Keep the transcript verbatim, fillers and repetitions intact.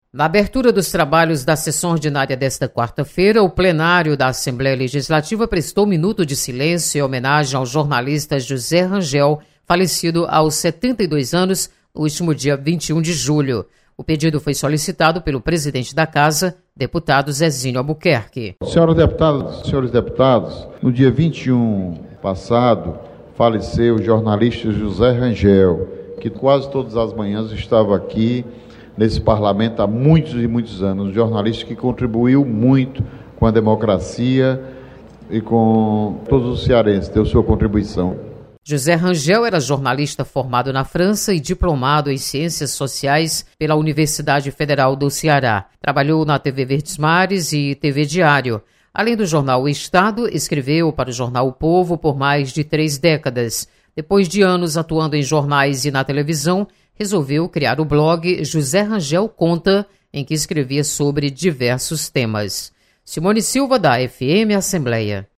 Na abertura dos trabalhos da sessão ordinária desta quarta-feira, o plenário da Assembleia Legislativa prestou um minuto de silêncio em homenagem ao jornalista José Rangel, falecido aos setenta e dois anos, no último dia vinte e um de julho. O pedido foi solicitado pelo presidente da Casa, deputado Zezinho Albuquerque. Senhoras deputadas, senhores deputados, no dia vinte e um passado, faleceu o jornalista José Rangel, que quase todas as manhãs estava aqui nesse parlamento há muitos e muitos anos, um jornalista que contribuiu muito com a democracia e com todos os cearenses, deu sua contribuição. José Rangel era jornalista formado na França e diplomado em Ciências Sociais pela Universidade Federal do Ceará. Trabalhou na T V Verdes Mares e T V Diário. Além do jornal O Estado, escreveu para o jornal O Povo por mais de três décadas. Depois de anos atuando em jornais e na televisão, resolveu criar o blog José Rangel Conta, em que escrevia sobre diversos temas. Simone Silva, da F M Assembleia.